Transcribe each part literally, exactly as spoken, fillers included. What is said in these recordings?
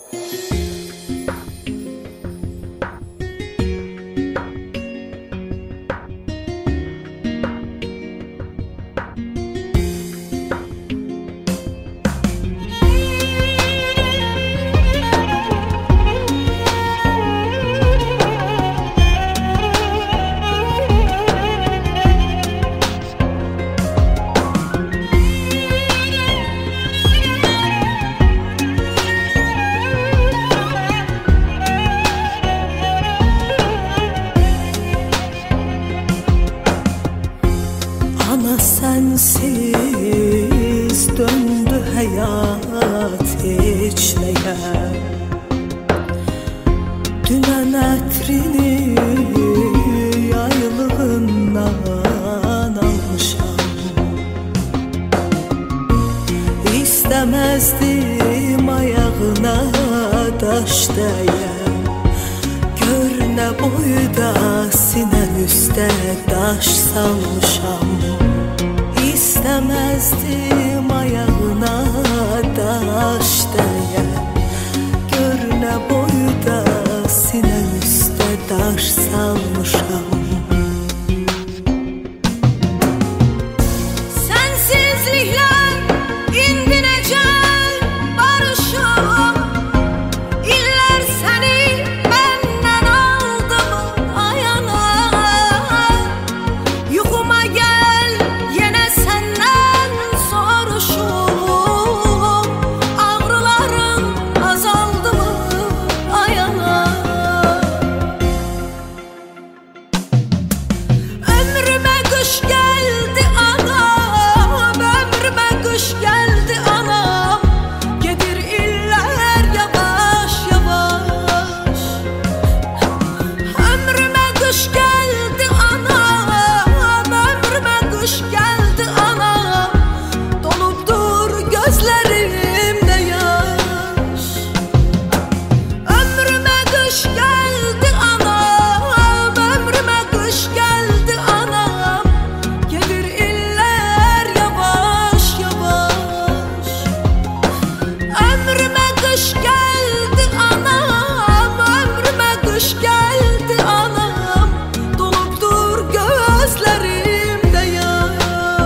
Sensiz döndü hayat içleye. Dünen etrini yaylığından almışam. İstemezdim ayağına taş değe. Gör ne boyda sinen üstte taş salmışam. İstemezdim ayağına taş değe. Gör ne boyda sinen üstte taş salmışam. Sensizlikler indi necel barışım. İller seni benden aldı mı ayana. Yuhuma gel yine senden soruşum. Ağrılarım azaldı mı ayana. Ömrüme kış geldi anam, ömrüme kış geldi anam. Gelir iller yavaş yavaş. Ömrüme kış geldi anam, ömrüme kış geldi anam. Dolupdur gözlerimde yaş. Ömrüme kış geldi anam, ömrüme kış geldi anam. Gelir iller yavaş yavaş. Ömrüme kış geldi anam, ömrüme kış geldi anam. Dolupdur gözlerimde yaş.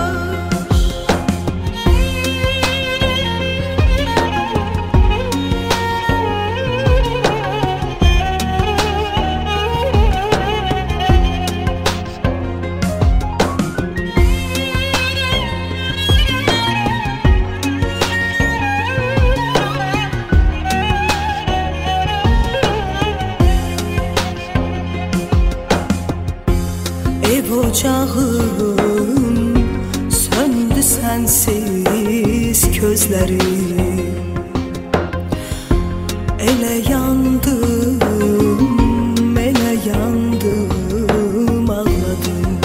Ev ocağım söndü sensiz közlerim. Ele yandım, ele yandım, ağladım.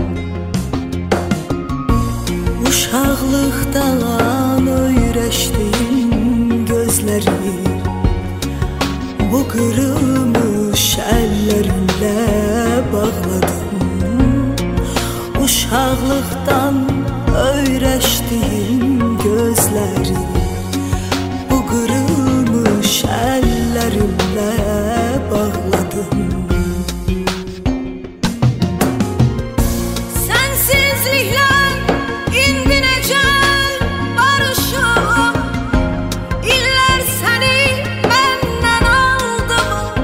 Uşaqlıqdan öyrəşdim gözləri. Bu qırılmış əllərimlə bağladım. Uşaqlıqdan öyrəşdim gözləri. Bu qırılmış əllərimlə bağladım. Sensizlikler indi necel barışım. İller seni benden aldı mı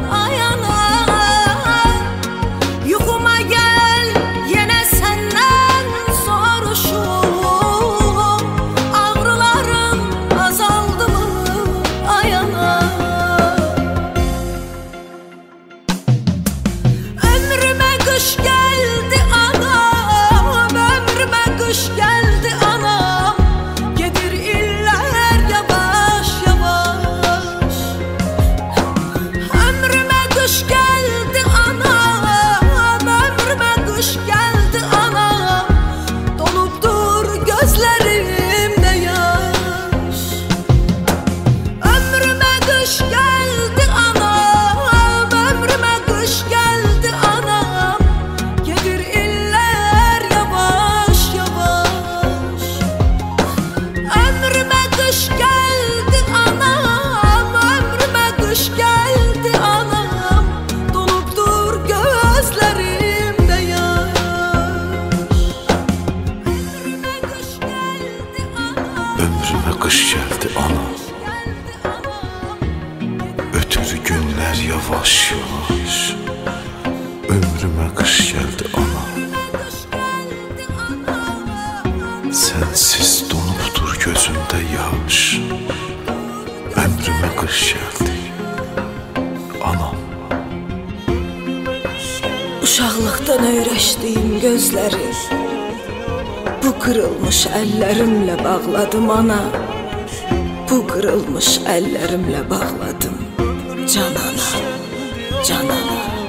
yavaş yavaş. Ömrüme kış geldi ana. Sensiz donupdur gözümde yaş. Ömrüme kış geldi anam. Uşaqlıqdan öyrəşdiyim gözləri bu qırılmış əllərimlə bağladım ana. Bu qırılmış əllərimlə bağladım canana, canana.